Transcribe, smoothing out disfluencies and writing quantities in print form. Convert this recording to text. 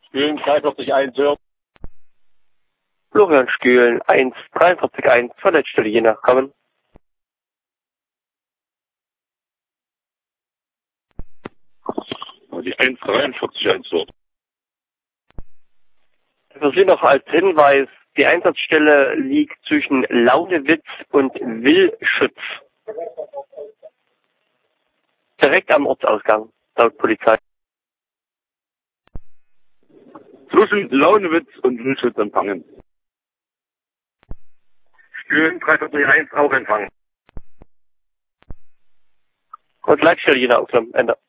Stühlen 43-1 Hör. Florian Stühlen 1-43-1 von Leitstelle Jena kommen. Die 1-43-1 Hör. Für Sie noch als Hinweis, die Einsatzstelle liegt zwischen Launewitz und Willschütz. Direkt am Ortsausgang, laut Polizei. Zwischen Launewitz und Willschütz empfangen. Stühlen 341 auch empfangen. Und Leitstelle Jena Aufnahmen, Ende.